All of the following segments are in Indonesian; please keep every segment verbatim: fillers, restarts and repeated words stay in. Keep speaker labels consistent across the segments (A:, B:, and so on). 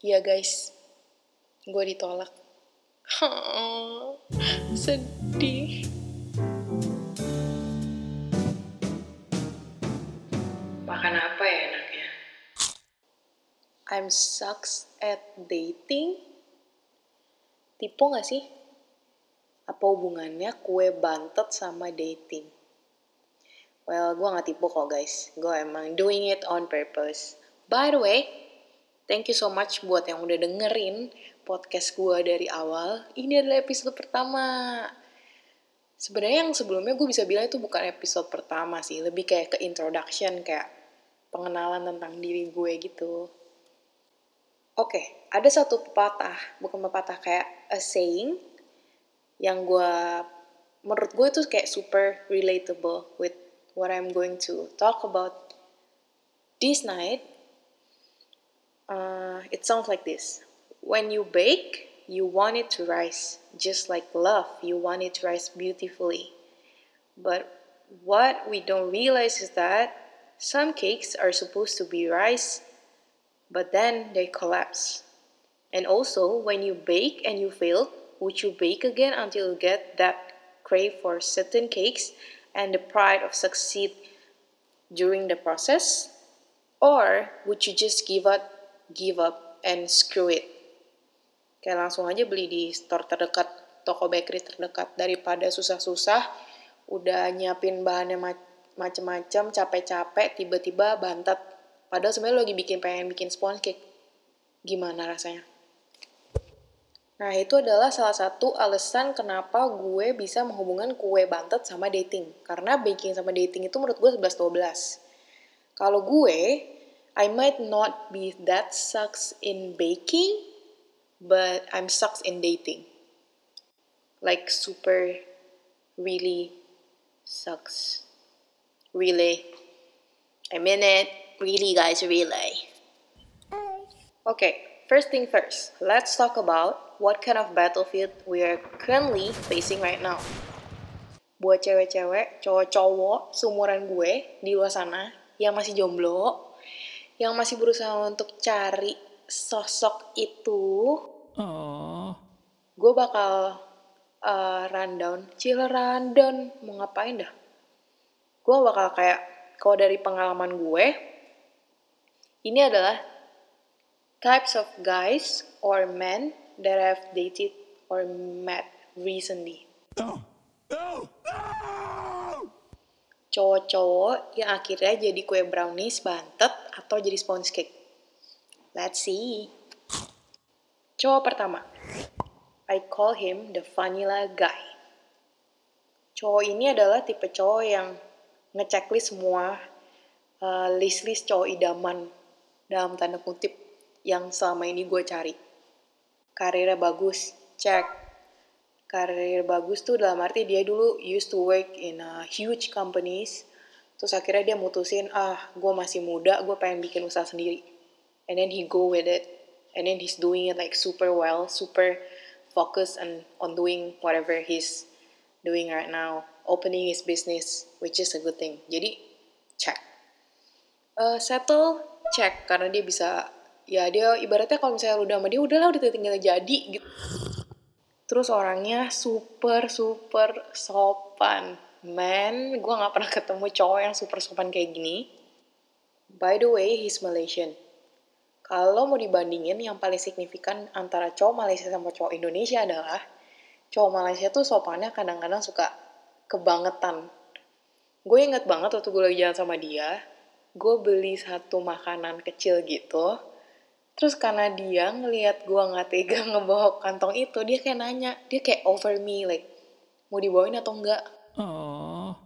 A: Iya guys, gue ditolak. Oh, sedih.
B: Makan apa ya enaknya?
A: I'm sucks at dating. Tipu gak sih? Apa hubungannya kue bantet sama dating? Well, gue gak tipu kok guys. Gue emang doing it on purpose. By the way, thank you so much buat yang udah dengerin podcast gue dari awal. Ini adalah episode pertama. Sebenarnya yang sebelumnya gue bisa bilang itu bukan episode pertama sih. Lebih kayak ke introduction, kayak pengenalan tentang diri gue gitu. Oke, okay, ada satu pepatah, bukan pepatah, kayak a saying yang gue, menurut gue itu kayak super relatable with what I'm going to talk about this night. Uh, it sounds like this. When you bake, you want it to rise. Just like love, you want it to rise beautifully. But what we don't realize is that some cakes are supposed to be rise, but then they collapse. And also, when you bake and you fail, would you bake again until you get that crave for certain cakes and the pride of succeed during the process? Or would you just give up, give up and screw it? Kayak langsung aja beli di store terdekat, toko bakery terdekat, daripada susah-susah, udah nyiapin bahannya macem-macem, capek-capek, tiba-tiba bantet. Padahal sebenarnya lo lagi bikin pengen bikin sponge cake. Gimana rasanya? Nah, itu adalah salah satu alasan kenapa gue bisa menghubungkan kue bantet sama dating. Karena baking sama dating itu menurut gue sebelas dua belas. Kalau gue, I might not be that sucks in baking, but I'm sucks in dating. Like super, really sucks. Really. I mean it. Really, guys, really. Okay, first thing first. Let's talk about what kind of battlefield we are currently facing right now. Buat cewek-cewek, cowok-cowok, seumuran gue di luar sana yang masih jomblo, yang masih berusaha untuk cari sosok itu, oh. Gue bakal uh, rundown, chill rundown, mau ngapain dah? Gue bakal kayak, kalau dari pengalaman gue, ini adalah types of guys or men that I've dated or met recently. Oh. No! No! Cowok-cowok yang akhirnya jadi kue brownies bantet atau jadi sponge cake. Let's see. Cowok pertama. I call him the vanilla guy. Cowok ini adalah tipe cowok yang ngechecklist semua uh, list-list cowok idaman dalam tanda kutip yang selama ini gue cari. Karirnya bagus, check. Karir bagus tuh dalam arti dia dulu used to work in a huge companies. Terus akhirnya dia mutusin, ah gue masih muda, gue pengen bikin usaha sendiri. And then he go with it. And then he's doing it like super well, super focused on, on doing whatever he's doing right now. Opening his business, which is a good thing. Jadi, check. Uh, settle, check. Karena dia bisa, ya dia ibaratnya kalau misalnya lu udah sama dia, udahlah udah tinggal jadi gitu. Terus orangnya super super sopan. Man, gue gak pernah ketemu cowok yang super sopan kayak gini. By the way, he's Malaysian. Kalau mau dibandingin, yang paling signifikan antara cowok Malaysia sama cowok Indonesia adalah cowok Malaysia tuh sopannya kadang-kadang suka kebangetan. Gue inget banget waktu gue lagi jalan sama dia, gue beli satu makanan kecil gitu. Terus karena dia ngelihat gue gak tega ngebawa kantong itu, dia kayak nanya, dia kayak over me, like, mau dibawain atau enggak? Oh.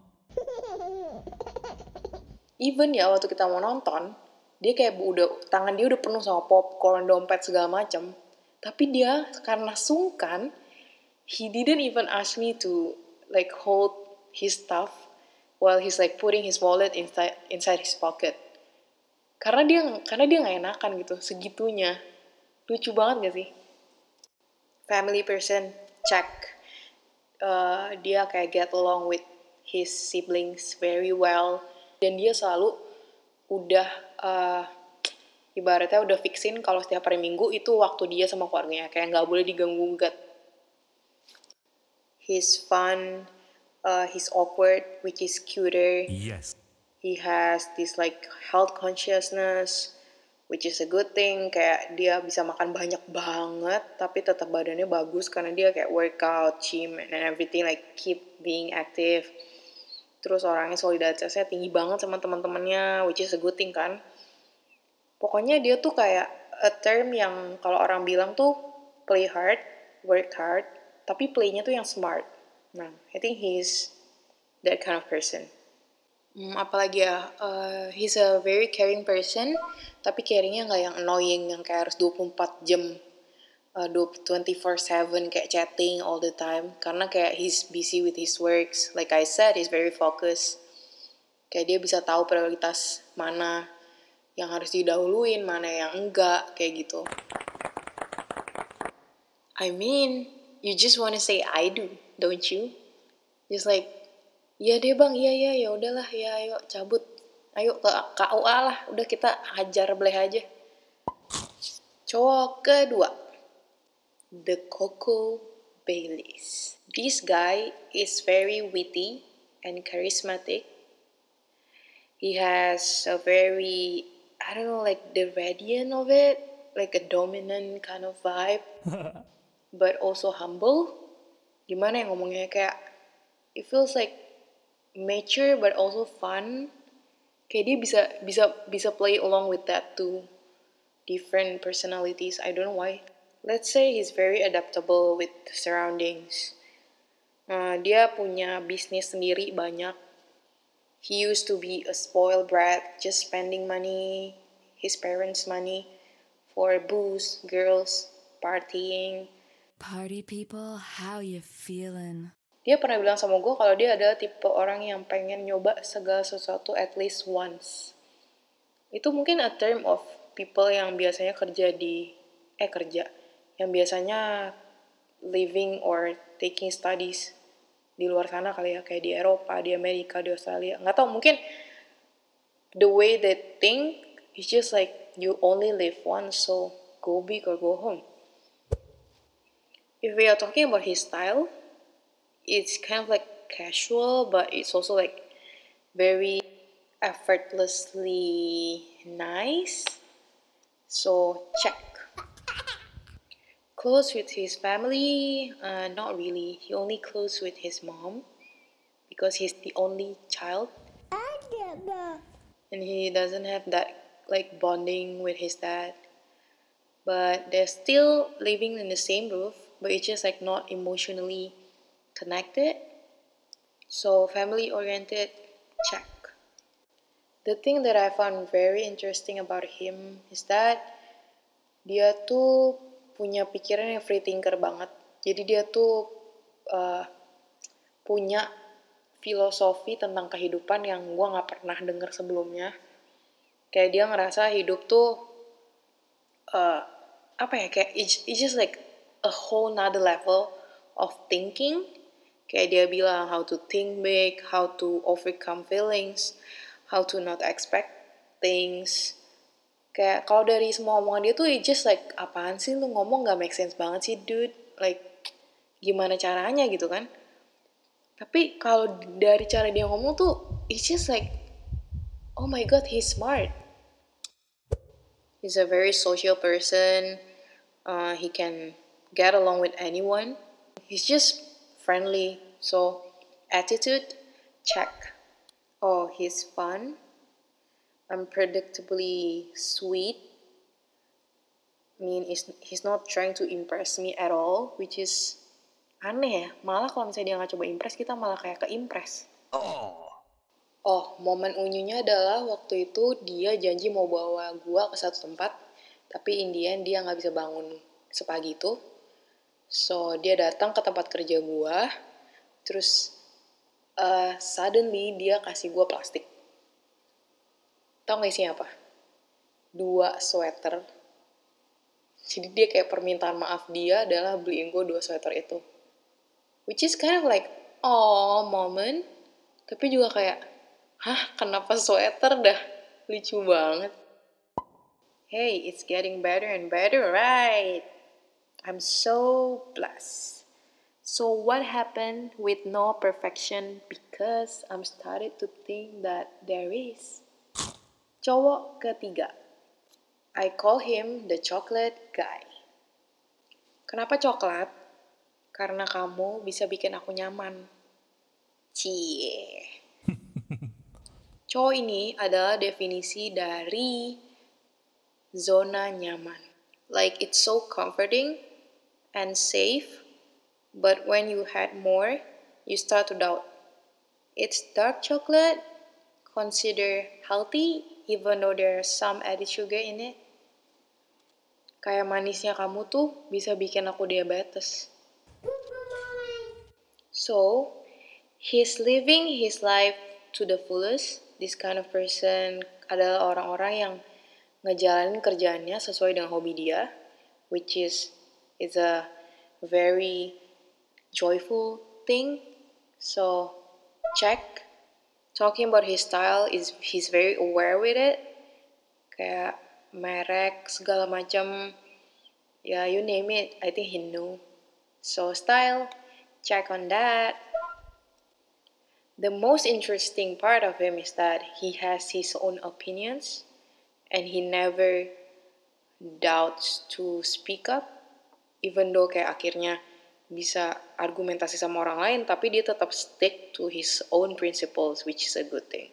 A: Even ya waktu kita mau nonton, dia kayak udah, tangan dia udah penuh sama popcorn, dompet, segala macam. Tapi dia karena sungkan, he didn't even ask me to like hold his stuff while he's like putting his wallet inside inside his pocket. Karena dia karena dia nggak enakan gitu segitunya. Lucu banget gak sih? Family person, check. Uh, dia kayak get along with his siblings very well. Dan dia selalu udah uh, ibaratnya udah fixin kalau setiap hari Minggu itu waktu dia sama keluarganya, kayak nggak boleh diganggu-gugat. He's fun, uh, he's awkward, which is cuter.
C: Yes.
A: He has this like health consciousness, which is a good thing. Kayak dia bisa makan banyak banget, tapi tetap badannya bagus karena dia kayak workout, gym, and everything, like keep being active. Terus orangnya solidaritasnya tinggi banget sama teman-temannya, which is a good thing kan. Pokoknya dia tuh kayak a term yang kalau orang bilang tuh play hard, work hard, tapi playnya tuh yang smart. Nah, I think he's that kind of person. Hmm, apalagi ya, uh, he's a very caring person, tapi caringnya nggak yang annoying, yang kayak harus dua puluh empat jam, uh, twenty-four seven kayak chatting all the time. Karena kayak he's busy with his works. Like I said, he's very focused. Kayak dia bisa tahu prioritas mana yang harus didahuluin, mana yang enggak, kayak gitu. I mean, you just wanna say I do, don't you? Just like, iya deh bang, iya iya ya udahlah, ya ayo cabut, ayo ke K U A lah, udah kita hajar bleh aja. Cowok kedua, the Coco Baileys. This guy is very witty and charismatic. He has a very, I don't know, like the radiant of it, like a dominant kind of vibe, but also humble. Gimana ya ngomongnya, kayak it feels like mature but also fun. Kayak dia bisa bisa bisa play along with that too. Different personalities, I don't know why. Let's say he's very adaptable with the surroundings. Uh, dia punya bisnis sendiri banyak. He used to be a spoiled brat, just spending money, his parents' money, for booze, girls, partying.
D: Party people, how you feeling?
A: Dia pernah bilang sama gue kalau dia adalah tipe orang yang pengen nyoba segala sesuatu at least once. Itu mungkin a term of people yang biasanya kerja di, eh kerja, yang biasanya living or taking studies di luar sana kali ya, kayak di Eropa, di Amerika, di Australia. Nggak tahu, mungkin the way they think is just like you only live once, so go big or go home. If we are talking about his style, it's kind of like casual, but it's also like very effortlessly nice. So check. Close with his family? Uh, not really. He only close with his mom because he's the only child. And he doesn't have that like bonding with his dad. But they're still living in the same roof, but it's just like not emotionally connected. So family oriented, check. The thing that I found very interesting about him is that dia tuh punya pikiran yang free thinker banget. Jadi dia tuh uh, punya filosofi tentang kehidupan yang gue gak pernah denger sebelumnya. Kayak dia ngerasa hidup tuh uh, apa ya, kayak it's, it's just like a whole nother level of thinking. Kayak dia bilang how to think big, how to overcome feelings, how to not expect things. Kayak kalau dari semua omongan dia tuh, it just like, apaan sih lu ngomong gak make sense banget sih dude. Like, gimana caranya gitu kan. Tapi kalau dari cara dia ngomong tuh, it's just like, oh my god, he's smart. He's a very social person. Uh, he can get along with anyone. He's just friendly. So, attitude, check. Oh, he's fun. Unpredictably sweet. I mean, he's, he's not trying to impress me at all, which is aneh ya. Malah kalau misalnya dia nggak coba impress, kita malah kayak ke-impress.
C: Oh.
A: Oh, momen unyunya adalah waktu itu dia janji mau bawa gua ke satu tempat, tapi in the end dia nggak bisa bangun sepagi itu. So, dia datang ke tempat kerja gua, terus uh, suddenly dia kasih gua plastik. Tau gak isinya apa? Dua sweater. Jadi dia kayak permintaan maaf dia adalah beliin gue dua sweater itu. Which is kind of like, oh moment. Tapi juga kayak, hah kenapa sweater dah? Lucu banget. Hey, it's getting better and better, right? I'm so blessed. So what happened with no perfection? Because I'm started to think that there is. Cowok ketiga. I call him the chocolate guy. Kenapa coklat? Karena kamu bisa bikin aku nyaman. Cie. Cowok ini adalah definisi dari zona nyaman. Like it's so comforting and safe, but when you had more, you start to doubt. It's dark chocolate, consider healthy, even though there's some added sugar in it. Kayak manisnya kamu tuh bisa bikin aku diabetes. So, he's living his life to the fullest. This kind of person adalah orang-orang yang ngejalanin kerjaannya sesuai dengan hobi dia, which is is a very joyful thing. So, check. Talking about his style is he's very aware with it. Kayak merek segala macam, ya you name it, I think he know. So style, check on that. The most interesting part of him is that he has his own opinions and he never doubts to speak up, even though kayak akhirnya bisa argumentasi sama orang lain, tapi dia tetap stick to his own principles, which is a good thing.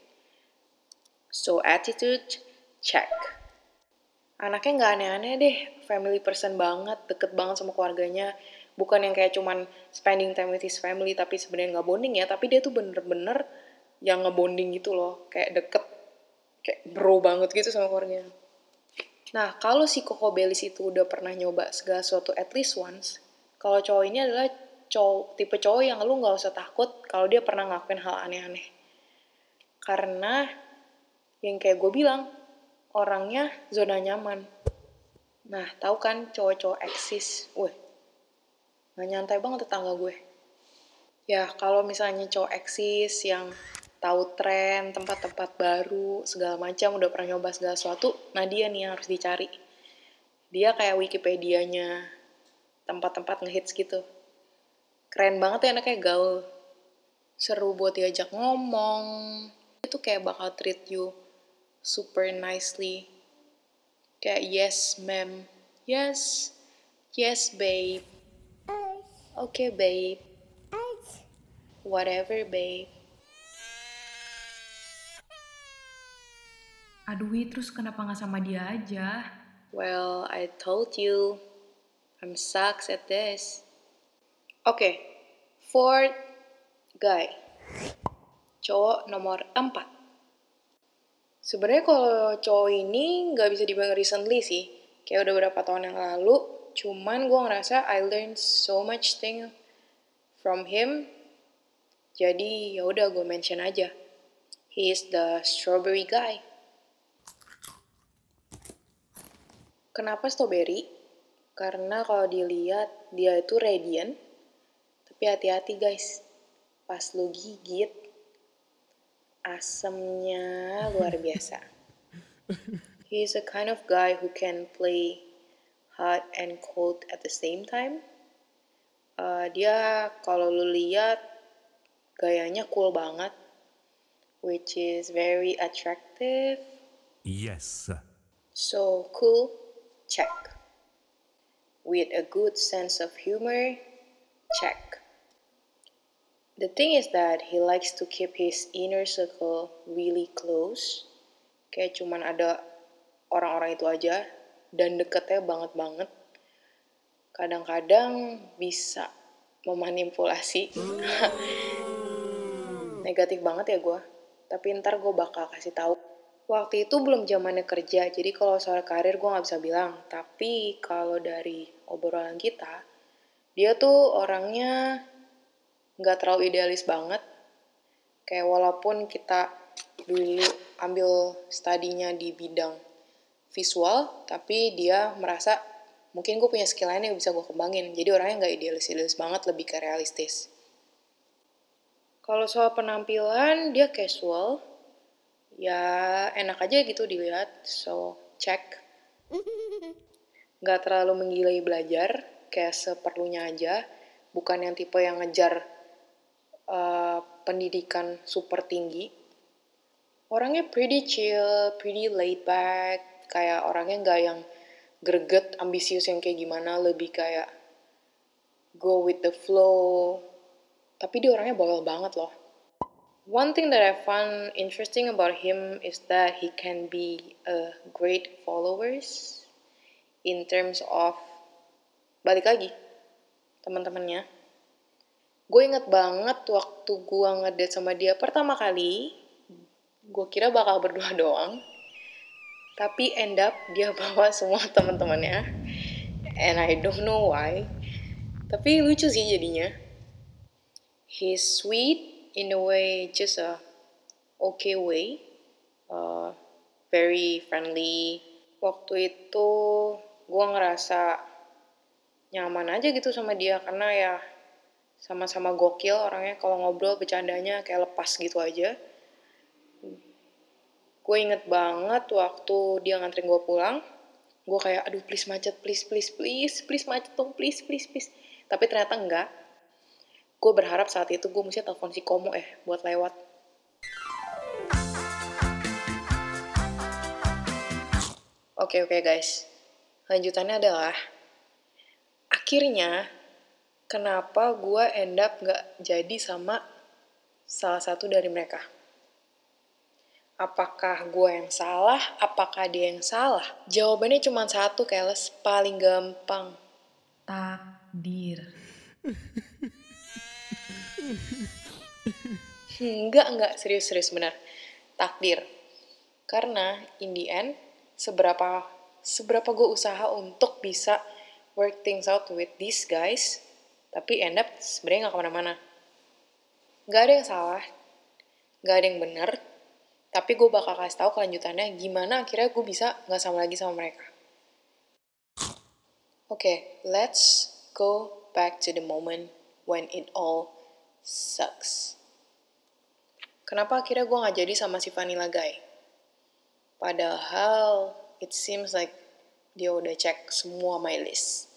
A: So attitude, check. Anaknya nggak aneh-aneh deh, family person banget, deket banget sama keluarganya. Bukan yang kayak cuman spending time with his family, tapi sebenarnya nggak bonding ya. Tapi dia tuh bener-bener yang ngebonding gitu loh, kayak deket, kayak bro banget gitu sama keluarganya. Nah, kalau si Coco Bellis itu udah pernah nyoba segala sesuatu at least once, kalau cowok ini adalah cowok, tipe cowok yang lu nggak usah takut kalau dia pernah ngelakuin hal aneh-aneh. Karena yang kayak gue bilang, orangnya zona nyaman. Nah, tahu kan cowok-cowok eksis? Wih, gak nyantai banget tetangga gue. Ya, kalau misalnya cowok eksis yang tahu tren, tempat-tempat baru, segala macam, udah pernah nyoba segala sesuatu, nah dia nih yang harus dicari. Dia kayak Wikipedia-nya tempat-tempat ngehits gitu. Keren banget ya anaknya, gaul. Seru buat diajak ngomong. Itu kayak bakal treat you super nicely. Kayak yes ma'am, yes, yes babe, okay babe, whatever babe.
B: Aduh, Wi, terus kenapa gak sama dia aja?
A: Well, I told you, I'm sucks at this. Okay, fourth guy, cowok nomor empat. Sebenarnya kalau cowok ini nggak bisa dibilang recently sih, kayak udah beberapa tahun yang lalu. Cuman gue ngerasa I learned so much thing from him. Jadi ya udah gue mention aja. He is the strawberry guy. Kenapa strawberry? Karena kalau dilihat dia itu radiant. Tapi hati-hati guys, pas lu gigit, asemnya luar biasa. He is a kind of guy who can play hot and cold at the same time. Uh, dia kalau lu lihat gayanya cool banget, which is very attractive.
C: Yes.
A: So cool, check. With a good sense of humor, check. The thing is that he likes to keep his inner circle really close. Kayak cuman ada orang-orang itu aja dan deketnya banget-banget. Kadang-kadang bisa memanipulasi. Negatif banget ya gue. Tapi ntar gue bakal kasih tahu. Waktu itu belum zamannya kerja, jadi kalau soal karir gue nggak bisa bilang. Tapi kalau dari obrolan kita, dia tuh orangnya nggak terlalu idealis banget. Kayak walaupun kita dulu ambil studinya di bidang visual, tapi dia merasa mungkin gue punya skill lain yang bisa gue kembangin. Jadi orangnya nggak idealis-idealis banget, lebih ke realistis. Kalau soal penampilan, dia casual. Ya enak aja gitu dilihat, so check. Gak terlalu menggilai belajar, kayak seperlunya aja. Bukan yang tipe yang ngejar uh, pendidikan super tinggi. Orangnya pretty chill, pretty laid back. Kayak orangnya gak yang greget, ambisius yang kayak gimana. Lebih kayak go with the flow. Tapi dia orangnya bawel banget loh. One thing that I found interesting about him is that he can be a great followers in terms of, balik lagi, teman-temannya. Gue inget banget waktu gue ngedate sama dia pertama kali, gue kira bakal berdua doang, tapi end up dia bawa semua teman-temannya, and I don't know why. Tapi lucu sih jadinya. He's sweet in a way, just a okay way, uh, very friendly. Waktu itu gue ngerasa nyaman aja gitu sama dia, karena ya sama-sama gokil orangnya. Kalau ngobrol bercandanya kayak lepas gitu aja. Gue inget banget waktu dia nganterin gue pulang, gue kayak aduh please macet, please please please please macet dong, please please please. Tapi ternyata enggak. Gue berharap saat itu gue mesti telepon si Komo eh buat lewat. Oke oke guys, lanjutannya adalah akhirnya kenapa gue end up gak jadi sama salah satu dari mereka. Apakah gue yang salah? Apakah dia yang salah? Jawabannya cuma satu, Keles, paling gampang.
B: Takdir.
A: Enggak, enggak, serius-serius benar. Takdir. Karena in the end, seberapa seberapa gue usaha untuk bisa work things out with these guys, tapi end up sebenarnya gak kemana-mana. Gak ada yang salah, gak ada yang benar, tapi gue bakal kasih tahu kelanjutannya gimana akhirnya gue bisa gak sama lagi sama mereka. Oke, okay, let's go back to the moment when it all sucks. Kenapa akhirnya gue gak jadi sama si Vanilla Guy? Padahal it seems like dia udah cek semua my list.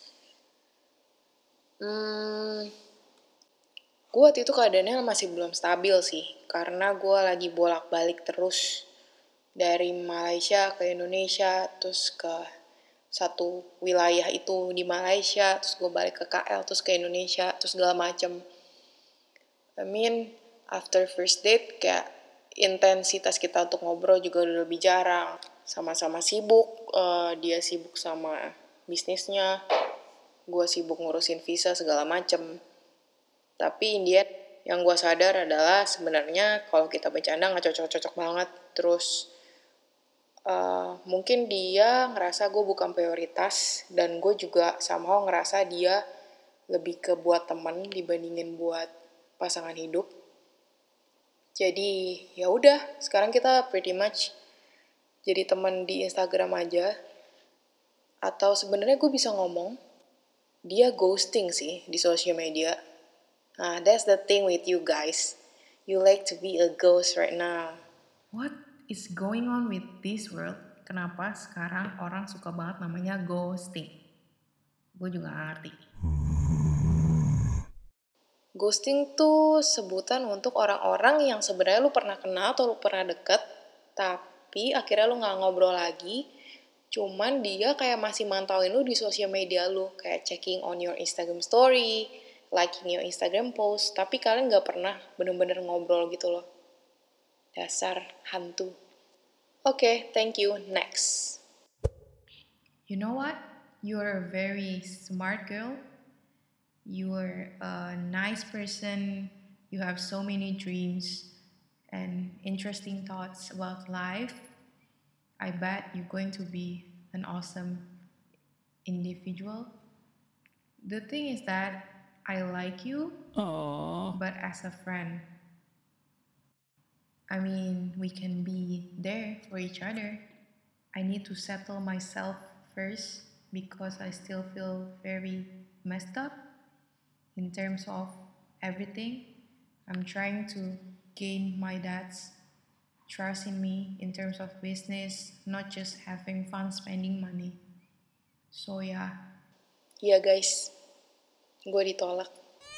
A: Hmm, gue waktu itu keadaannya masih belum stabil sih. Karena gue lagi bolak-balik terus. Dari Malaysia ke Indonesia, terus ke satu wilayah itu di Malaysia, terus gue balik ke K L, terus ke Indonesia, terus segala macem. I mean, after first date, kayak intensitas kita untuk ngobrol juga udah lebih jarang. Sama-sama sibuk, uh, dia sibuk sama bisnisnya, gue sibuk ngurusin visa segala macem. Tapi in the end, yang gue sadar adalah sebenarnya kalau kita bercanda gak cocok-cocok banget. Terus uh, mungkin dia ngerasa gue bukan prioritas, dan gue juga somehow ngerasa dia lebih ke buat teman dibandingin buat pasangan hidup. Jadi ya udah, sekarang kita pretty much jadi teman di Instagram aja. Atau sebenarnya gue bisa ngomong, dia ghosting sih di social media. Nah, that's the thing with you guys. You like to be a ghost right now.
B: What is going on with this world? Kenapa sekarang orang suka banget namanya ghosting? Gue juga gak ngerti.
A: Ghosting tuh sebutan untuk orang-orang yang sebenarnya lu pernah kenal atau lu pernah deket, tapi akhirnya lu gak ngobrol lagi, cuman dia kayak masih mantauin lu di sosial media lu, kayak checking on your Instagram story, liking your Instagram post, tapi kalian gak pernah bener-bener ngobrol gitu loh. Dasar hantu. Oke, okay, thank you. Next.
B: You know what? You're a very smart girl. You're a nice person. You have so many dreams and interesting thoughts about life. I bet you're going to be an awesome individual. The thing is that I like you,
D: Aww.
B: but as a friend. I mean, we can be there for each other. I need to settle myself first because I still feel very messed up in terms of everything. I'm trying to gain my dad's trust in me in terms of business, not just having fun spending money. So ya,
A: Iya guys, gue ditolak.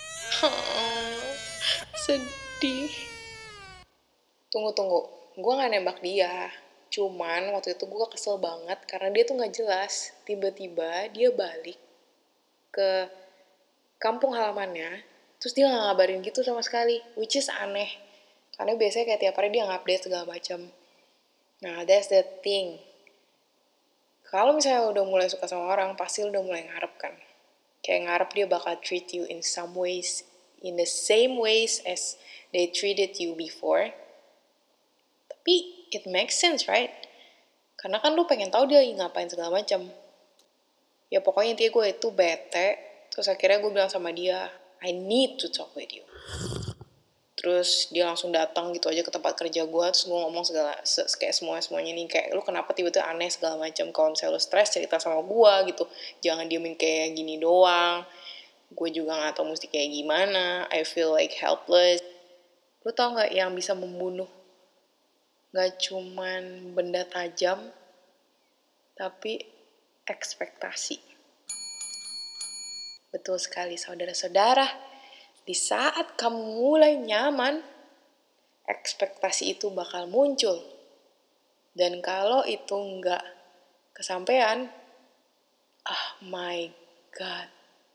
A: Sedih. Tunggu-tunggu, gue gak nembak dia. Cuman waktu itu gue kesel banget karena dia tuh gak jelas. Tiba-tiba dia balik ke kampung halamannya, terus dia gak ngabarin gitu sama sekali, which is aneh. Karena biasanya kayak tiap hari dia ngupdate segala macam. Nah, that's the thing. Kalau misalnya udah mulai suka sama orang, pasti udah mulai ngarep kan. Kayak ngarep dia bakal treat you in some ways, in the same ways as they treated you before. Tapi it makes sense, right? Karena kan lu pengen tahu dia ngapain segala macam. Ya pokoknya intinya gue itu bete. Terus akhirnya gue bilang sama dia, I need to talk with you. Terus dia langsung datang gitu aja ke tempat kerja gue. Terus gue ngomong segala, se- kayak semua-semuanya nih. Kayak lu kenapa tiba-tiba aneh segala macam. Kalau misalnya lu stres cerita sama gue gitu. Jangan diemin kayak gini doang. Gue juga gak tahu mesti kayak gimana. I feel like helpless. Lu tau gak yang bisa membunuh? Gak cuman benda tajam, tapi ekspektasi. Betul sekali saudara-saudara. Di saat kamu mulai nyaman, ekspektasi itu bakal muncul. Dan kalau itu nggak kesampaian, oh my god,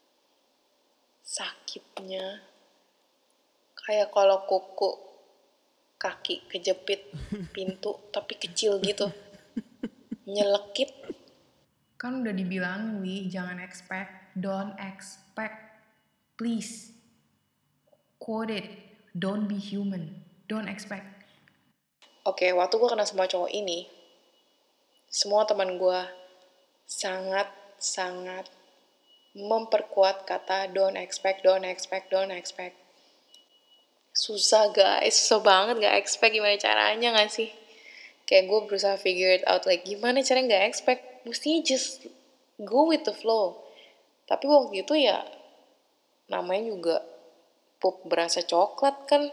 A: sakitnya. Kayak kalau kuku kaki kejepit pintu, tapi kecil gitu. Nyelekit.
B: kan udah dibilang, Wi, jangan expect, don't expect. Please, quote it, don't be human, don't expect.
A: Oke, waktu gue kenal sama cowok ini, semua teman gue sangat-sangat memperkuat kata don't expect, don't expect, don't expect. Susah guys, susah banget gak expect, gimana caranya gak sih? Kayak gue berusaha figure it out, like gimana caranya gak expect, mestinya just go with the flow. Tapi waktu itu ya, namanya juga pup berasa coklat kan.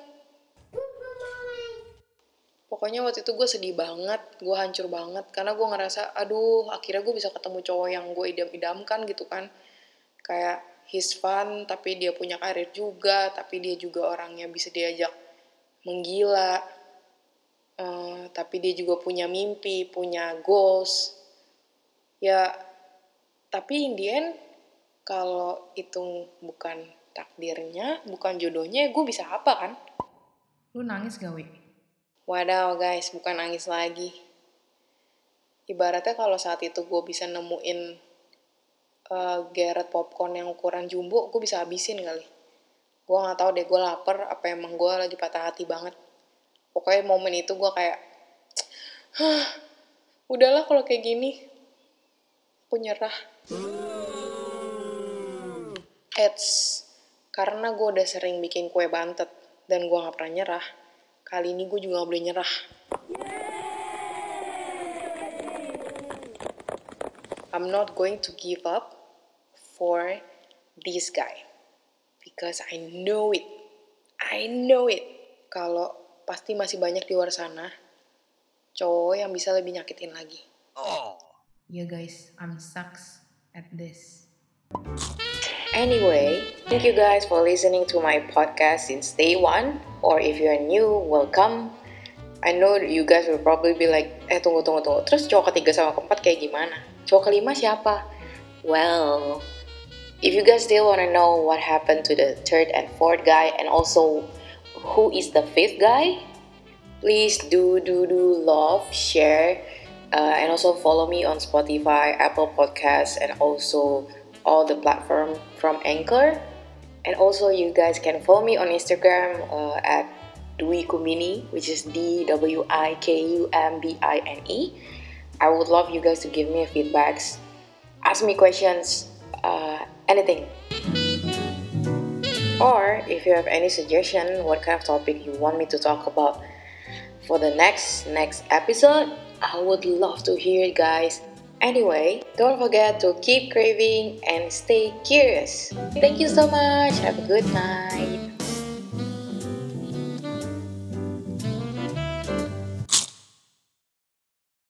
A: Pokoknya waktu itu gue sedih banget, gue hancur banget. Karena gue ngerasa, aduh akhirnya gue bisa ketemu cowok yang gue idam-idamkan gitu kan. Kayak he's fun, tapi dia punya karir juga. Tapi dia juga orangnya bisa diajak menggila. Uh, tapi dia juga punya mimpi, punya goals. Ya, tapi in the end, kalau itu bukan takdirnya, bukan jodohnya, gue bisa apa kan?
B: Lu nangis gak, Wi?
A: Wadaw guys, bukan nangis lagi. Ibaratnya kalau saat itu gue bisa nemuin uh, geret popcorn yang ukuran jumbo, gue bisa habisin kali. Gue gak tahu deh, gue lapar, apa emang gue lagi patah hati banget. Pokoknya momen itu gue kayak, hah, udahlah kalau kayak gini, aku nyerah. Eits, karena gue udah sering bikin kue bantet dan gue gak pernah nyerah, kali ini gue juga gak boleh nyerah. I'm not going to give up for this guy. Because I know it. I know it. Kalau pasti masih banyak di luar sana cowok yang bisa lebih nyakitin lagi.
B: Oh. Yeah guys, I'm sucks at this.
A: Anyway, thank you guys for listening to my podcast since day one. Or if you're new, welcome. I know you guys will probably be like, eh tunggu tunggu tunggu. Terus cowok ketiga sama keempat kayak gimana? Cowok kelima siapa? Well, if you guys still wanna know what happened to the third and fourth guy and also who is the fifth guy, please do do do love, share, uh, and also follow me on Spotify, Apple Podcasts, and also all the platform from Anchor. And also you guys can follow me on Instagram uh, at Dwi Kumini, which is D W I K U M B I N E. I would love you guys to give me feedbacks, ask me questions, uh, anything. Or if you have any suggestion, what kind of topic you want me to talk about for the next next episode, I would love to hear it, guys. Anyway, don't forget to keep craving and stay curious. Thank you so much. Have a good night.